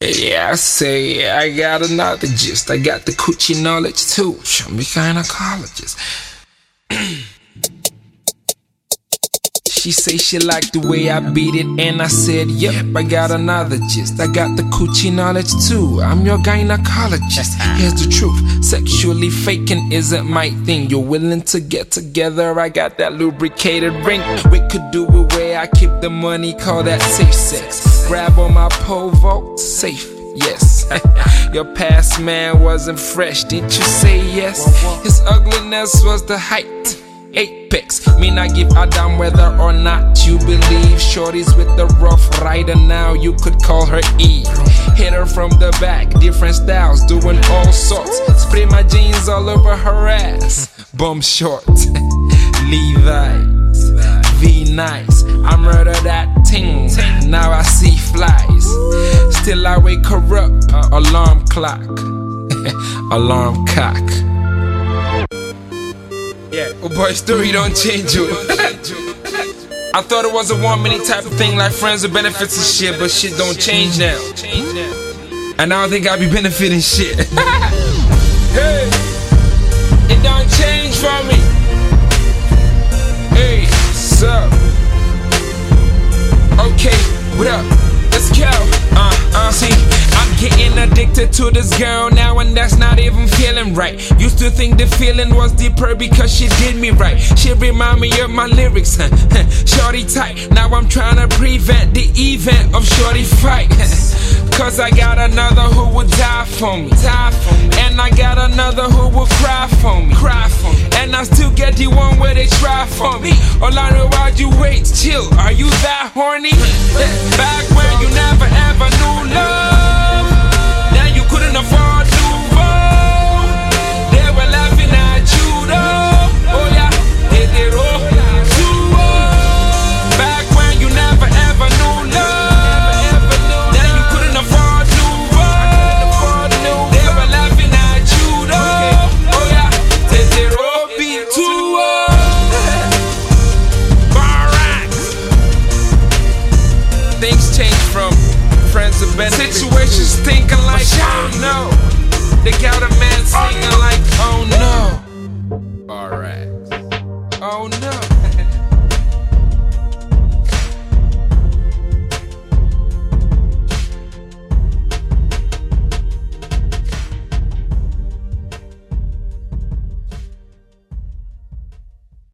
Yeah, I say I got another gist. I got the coochie knowledge too. Show me gynecologist. She say she liked the way I beat it, and I said, yep, I got another gist. I got the coochie knowledge too. I'm your gynecologist. Here's the truth, sexually faking isn't my thing. You're willing to get together, I got that lubricated ring. We could do it where I keep the money, call that safe sex. Grab on my pole vault, safe. Yes, your past man wasn't fresh, didn't you say yes? His ugliness was the height, apex. Me not give a damn whether or not you believe. Shorties with the rough rider, now you could call her Eve. Hit her from the back, different styles, doing all sorts. Spray my jeans all over her ass, bum short. Levi's, V-nice, I murder that ting. Now I see flies, still I wake her up. Alarm clock, alarm cock. Yeah, oh boy, story don't change you. I thought it was a 1 minute type of thing, like friends with benefits and shit, but shit don't change now. And I don't think I be benefiting shit. Hey, it don't change for me. Hey, sup? Okay, what up? Let's go. See, I'm getting addicted to this girl now, and that's not even feeling right. Used to think the feeling was deeper because she did me right. She remind me of my lyrics, shorty tight. Now I'm trying to prevent the event of shorty fight. Cause I got another who would die for me. And I got another who will cry for me. And I still get the one where they try for me. Orlando, why'd you wait? Chill, are you that horny? Back when you never ever knew love, now you couldn't afford Nouveau. They were laughing at you though. Oh yeah, they roll too. Back when you never ever knew love, now you couldn't afford Nouveau. They were laughing at you though. Oh yeah, they roll too. Things change from friends to benefits. Situations thinking like, oh no. They got a man singing like, oh no.